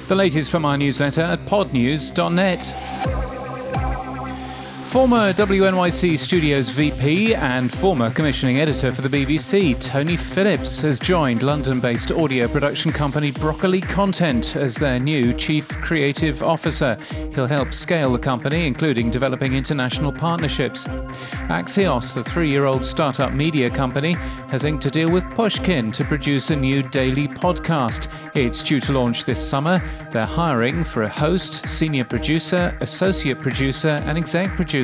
The latest from our newsletter at podnews.net. Former WNYC Studios VP and former commissioning editor for the BBC, Tony Phillips, has joined London-based audio production company Broccoli Content as their new Chief Creative Officer. He'll help scale the company, including developing international partnerships. Axios, the 3-year-old startup media company, has inked a deal with Pushkin to produce a new daily podcast. It's due to launch this summer. They're hiring for a host, senior producer, associate producer, and exec producer.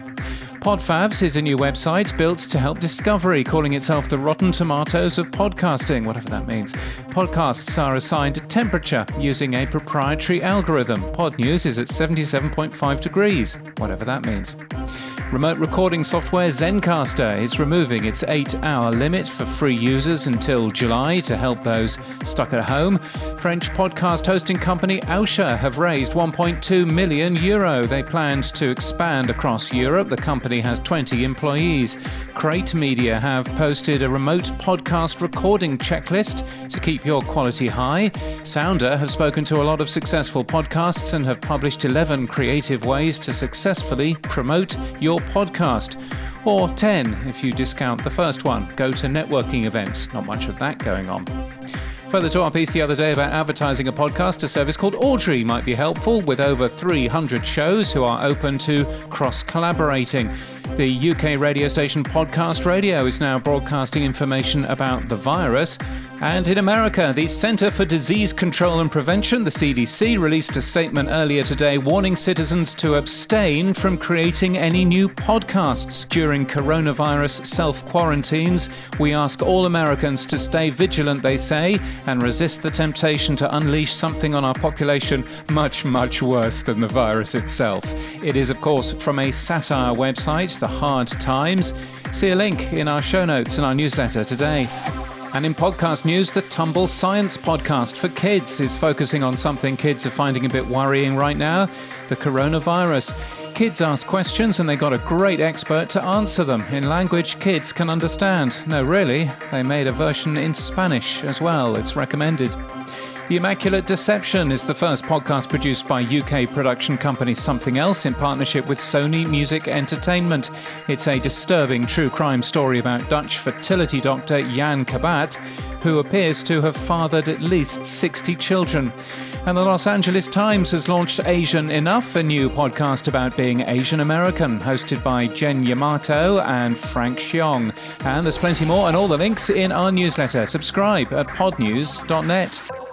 Podfabs is a new website built to help discovery, calling itself the Rotten Tomatoes of podcasting, whatever that means. Podcasts are assigned a temperature using a proprietary algorithm. Podnews is at 77.5 degrees, whatever that means. Remote recording software Zencastr is removing its 8-hour limit for free users until July to help those stuck at home. French podcast hosting company Ausha have raised €1.2 million. They planned to expand across Europe. The company has 20 employees. Crate Media have posted a remote podcast recording checklist to keep your quality high. Sounder have spoken to a lot of successful podcasts and have published 11 creative ways to successfully promote your podcast. Or 10 if you discount the first one. Go to networking events. Not much of that going on. Further to our piece the other day about advertising a podcast, a service called Audrey might be helpful, with over 300 shows who are open to cross-collaborating. The UK radio station Podcast Radio is now broadcasting information about the virus. And in America, the Center for Disease Control and Prevention, the CDC, released a statement earlier today warning citizens to abstain from creating any new podcasts during coronavirus self-quarantines. We ask all Americans to stay vigilant, they say, and resist the temptation to unleash something on our population much, much worse than the virus itself. It is, of course, from a satire website, The Hard Times. See a link in our show notes and our newsletter today. And in podcast news, the Tumble Science podcast for kids is focusing on something kids are finding a bit worrying right now, the coronavirus. Kids ask questions and they got a great expert to answer them in language kids can understand. No, really, they made a version in Spanish as well. It's recommended. The Immaculate Deception is the first podcast produced by UK production company Something Else in partnership with Sony Music Entertainment. It's a disturbing true crime story about Dutch fertility doctor Jan Kabat, who appears to have fathered at least 60 children. And the Los Angeles Times has launched Asian Enough, a new podcast about being Asian American, hosted by Jen Yamato and Frank Xiong. And there's plenty more and all the links in our newsletter. Subscribe at podnews.net.